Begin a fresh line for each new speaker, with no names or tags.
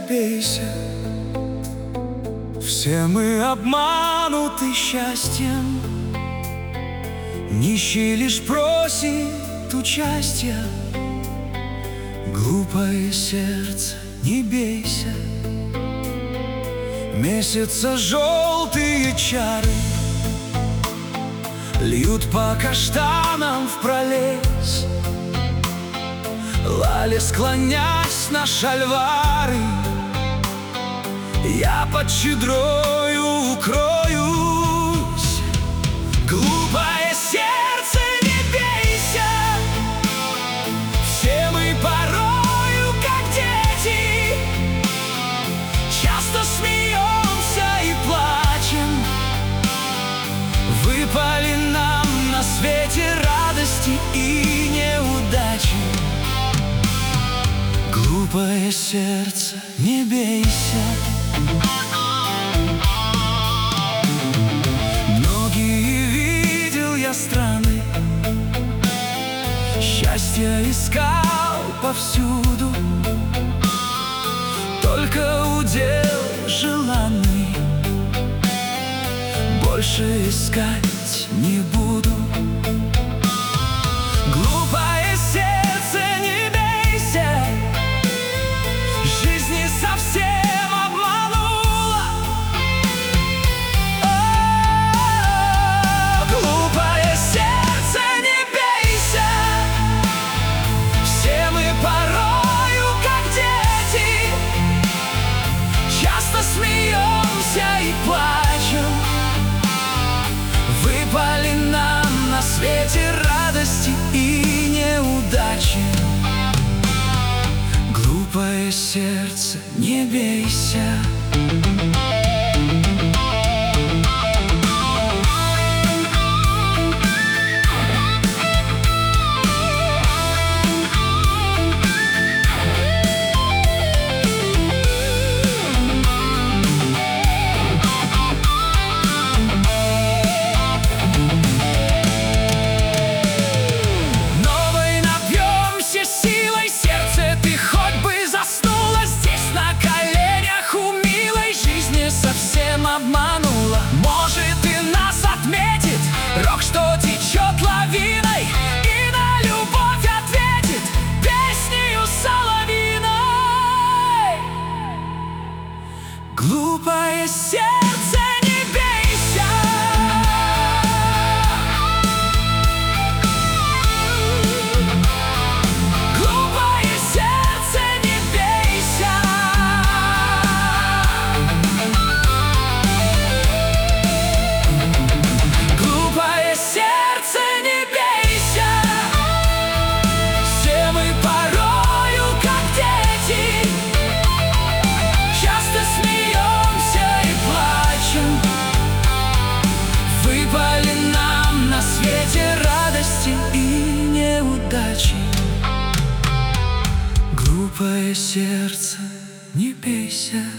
бейся. Все мы обмануты счастьем, нищий лишь просит участия. Глупое сердце, не бейся. Месяца желтые чары льют по каштанам в пролез. Лали, склонясь на шальвары, я под щедрою укроюсь. Глупое сердце, не бейся. Все мы порою, как дети, часто смеемся и плачем. Выпали нам на свете радости и неудачи. Глупое сердце, не бейся. Многие видел я страны, счастье искал повсюду, только удел желанный больше искать не буду. Глупое сердце, не бейся. Жизнь не совсем обманула. Глупое сердце, не бейся. Все мы порою, как дети, часто смеемся и плачем. Выпали нам на свете радости и неудачи. Глупое сердце, не бейся. Обманула. Может, и нас отметит рок, что течет лавиной, и на любовь ответит песнею соловиной. Глупое сердце, не бейся. Глупое сердце, не бейся. Глупое сердце, не бейся.